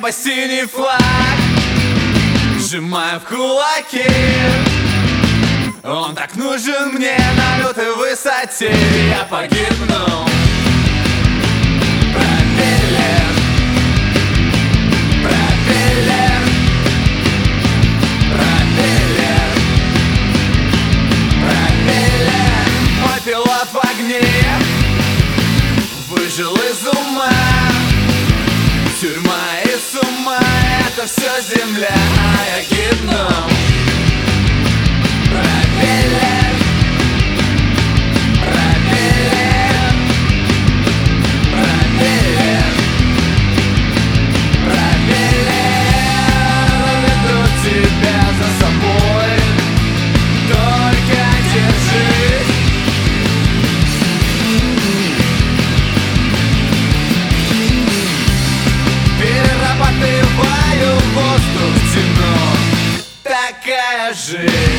небо-синий флаг сжимаю в кулаки. Он так нужен мне на лютой высоте. Я погибну. Пропеллер, пропеллер, пропеллер, пропеллер. Мой пилот в огне выжил из ума. Тюрьма и с ума — это все земля, а я гибну. Пропеллер, пропеллер, пропеллер, пропеллер. Веду тебя за собой, только держись. Перерабатываю воздух, темно, такая жизнь.